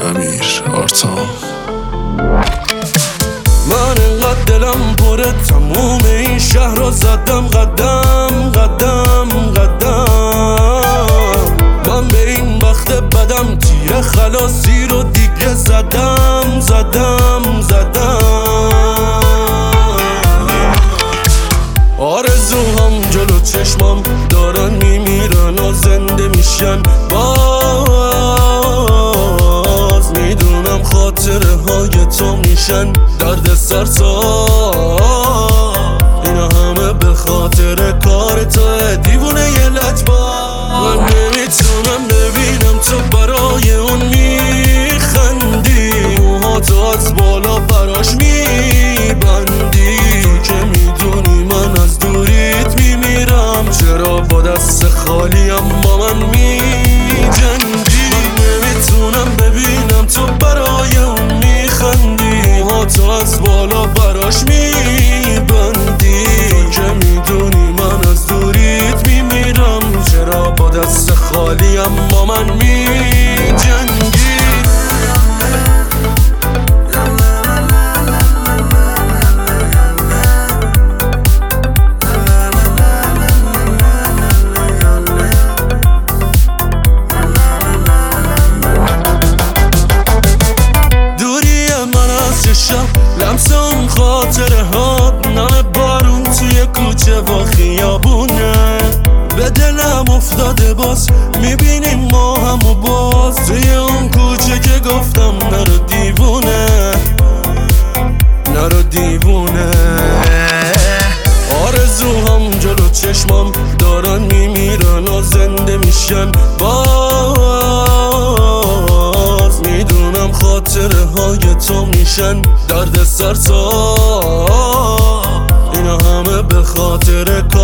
امیر آرتام. من انقدر دلم پره تموم این شهر رو زدم قدم قدم قدم. من به این بخت بدم تیر خلاصی رو دیگه زدم زدم زدم. آرزوهام جلو چشمام دارن میمیرن و زنده میشن. باز میدونم خاطره های تو میشن درد سرسا. اینا همه به خاطر کار توه دیوونه یه لجبا. من نمیتونم ببینم تو برای اون میخندی، موها تو از بالا براش میبندی. تو که میدونی من از دوریت میمیرم، چرا با دست خالیم با من میجنگی؟ من نمیتونم ببینم تو برای اون میخندی، موها تو از بالا براش میبندی. تو که میدونی من از دوریت میمیرم، چرا با دست خالیم با من میجنگی؟ لمس اون خاطره ها، نم بارون توی کوچه و خیابونه. به دلم افتاده باز میبینیم ما همو باز توی اون کوچه که گفتم نرو دیوونه نرو دیوونه. آرزوهام جلو چشمام دارن میمیرن و زنده میشن. باز میدونم خاطره های تو میشن درد سرسا. اینا همه به خاطر